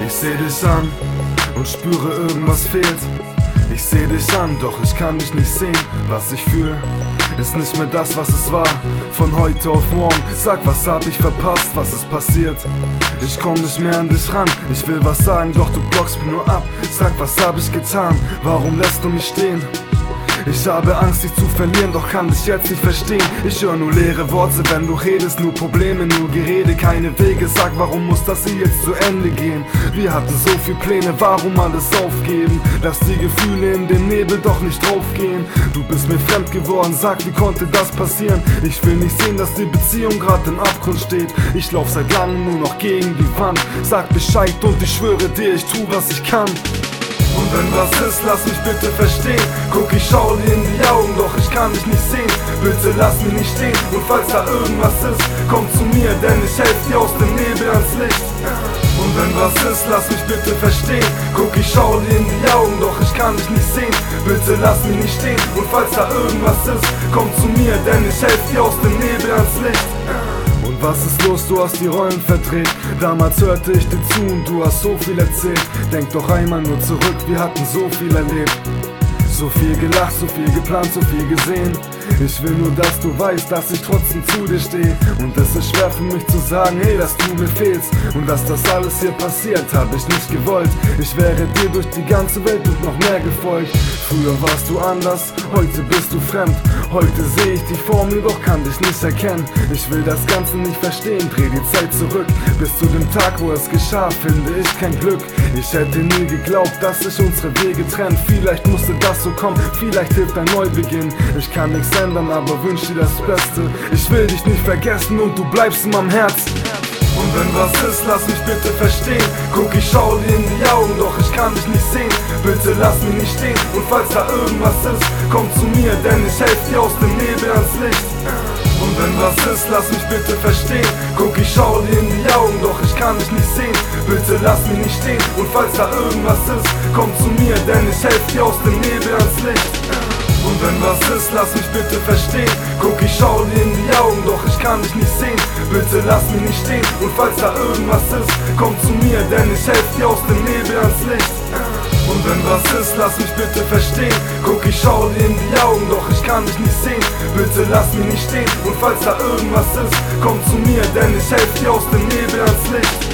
Ich seh dich an und spüre, irgendwas fehlt. Ich seh dich an, doch ich kann dich nicht sehen. Was ich fühl, ist nicht mehr das, was es war. Von heute auf morgen, sag, was hab ich verpasst, was ist passiert? Ich komm nicht mehr an dich ran, ich will was sagen, doch du blockst mich nur ab. Sag, was hab ich getan, warum lässt du mich stehen? Ich habe Angst, dich zu verlieren, doch kann dich jetzt nicht verstehen. Ich höre nur leere Worte, wenn du redest, nur Probleme, nur Gerede, keine Wege. Sag, warum muss das hier jetzt zu Ende gehen? Wir hatten so viel Pläne, warum alles aufgeben? Lass die Gefühle in den Nebel doch nicht draufgehen. Du bist mir fremd geworden, sag, wie konnte das passieren? Ich will nicht sehen, dass die Beziehung grad im Abgrund steht. Ich lauf seit langem nur noch gegen die Wand. Sag Bescheid und ich schwöre dir, ich tu, was ich kann. Und wenn was ist, lass mich bitte verstehen. Guck, ich schau dir in die Augen, doch ich kann dich nicht sehen. Bitte lass mich nicht stehen, und falls da irgendwas ist, komm zu mir, denn ich helf dir aus dem Nebel ans Licht. Und wenn was ist, lass mich bitte verstehen. Guck, ich schau dir in die Augen, doch ich kann dich nicht sehen. Bitte lass mich nicht stehen, und falls da irgendwas ist, komm zu mir, denn ich helf dir aus dem Nebel ans Licht. Und was ist los, du hast die Rollen verdreht. Damals hörte ich dir zu und du hast so viel erzählt. Denk doch einmal nur zurück, wir hatten so viel erlebt. So viel gelacht, so viel geplant, so viel gesehen. Ich will nur, dass du weißt, dass ich trotzdem zu dir stehe. Und es ist schwer für mich zu sagen, hey, dass du mir fehlst. Und dass das alles hier passiert, hab ich nicht gewollt. Ich wäre dir durch die ganze Welt und noch mehr gefolgt. Früher warst du anders, heute bist du fremd. Heute sehe ich dich vor mir, doch kann dich nicht erkennen. Ich will das Ganze nicht verstehen, dreh die Zeit zurück. Bis zu dem Tag, wo es geschah, finde ich kein Glück. Ich hätte nie geglaubt, dass sich unsere Wege trennen. Vielleicht musste das so kommen, vielleicht hilft ein Neubeginn. Ich kann nichts ändern, aber wünsch dir das Beste. Ich will dich nicht vergessen und du bleibst in meinem Herz. Und wenn was ist, lass mich bitte verstehen. Guck, ich schau dir in die Augen, doch ich kann dich nicht sehen. Bitte lass mich nicht stehen, und falls da irgendwas ist, komm zu mir, denn ich helf dir aus dem Nebel ans Licht. Und wenn was ist, lass mich bitte verstehen. Guck, ich schau dir in die Augen, doch ich kann dich nicht sehen. Bitte lass mich nicht stehen, und falls da irgendwas ist, komm zu mir, denn ich helf dir aus dem Nebel ans Licht. Und wenn was ist, lass mich bitte verstehen. Guck, ich schau dir in die Augen, doch ich kann dich nicht sehen. Bitte lass mich nicht stehen, und falls da irgendwas ist, komm zu mir, denn ich helf dir aus dem Nebel ans Licht. Und wenn was ist, lass mich bitte verstehen. Guck, ich schau dir in die Augen, doch ich kann dich nicht sehen. Bitte lass mich nicht stehen, und falls da irgendwas ist, komm zu mir, denn ich helf dir aus dem Nebel ans Licht.